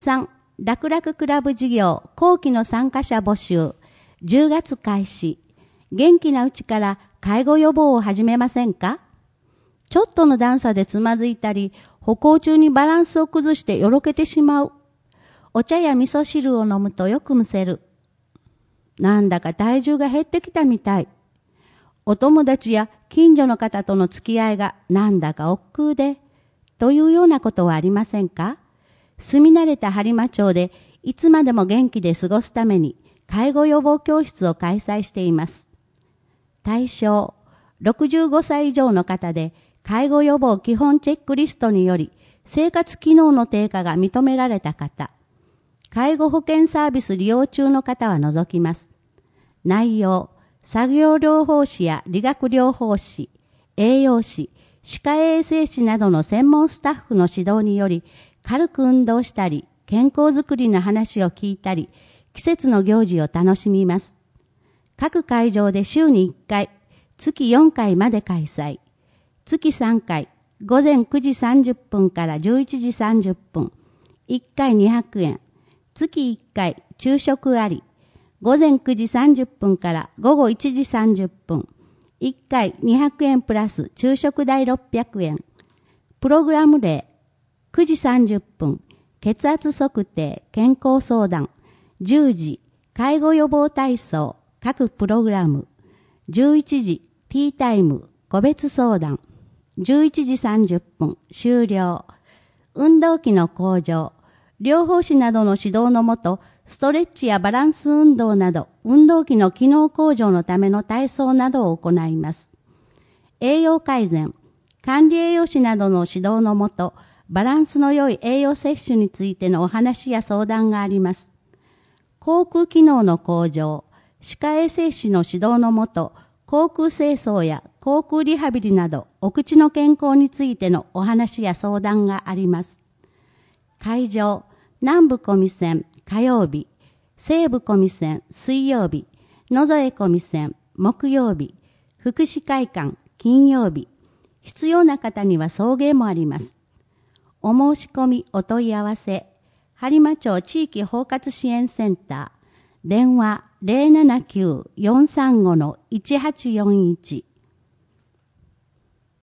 3、楽々クラブ事業後期の参加者募集、10月開始。元気なうちから介護予防を始めませんか？ちょっとの段差でつまずいたり、歩行中にバランスを崩してよろけてしまう。お茶や味噌汁を飲むとよくむせる。なんだか体重が減ってきたみたい。お友達や近所の方との付き合いがなんだか億劫で、というようなことはありませんか？住み慣れた播磨町でいつまでも元気で過ごすために介護予防教室を開催しています。対象、65歳以上の方で介護予防基本チェックリストにより生活機能の低下が認められた方、介護保険サービス利用中の方は除きます。内容、作業療法士や理学療法士、栄養士、歯科衛生士などの専門スタッフの指導により、軽く運動したり、健康づくりの話を聞いたり、季節の行事を楽しみます。各会場で週に1回、月4回まで開催。月3回、午前9時30分から11時30分、1回200円。月1回、昼食あり。午前9時30分から午後1時30分。1回200円プラス昼食代600円。プログラム例、9時30分、血圧測定、健康相談。10時、介護予防体操、各プログラム。11時、ティータイム、個別相談。11時30分、終了。運動器の向上。療法士などの指導のもと、ストレッチやバランス運動など、運動器の機能向上のための体操などを行います。栄養改善。管理栄養士などの指導のもと、バランスの良い栄養摂取についてのお話や相談があります。口腔機能の向上。歯科衛生士の指導のもと、口腔清掃や口腔リハビリなど、お口の健康についてのお話や相談があります。会場、南部小見線火曜日、西部小見線水曜日、野添小見線木曜日、福祉会館金曜日。必要な方には送迎もあります。お申し込みお問い合わせ、播磨町地域包括支援センター、電話 079-435-1841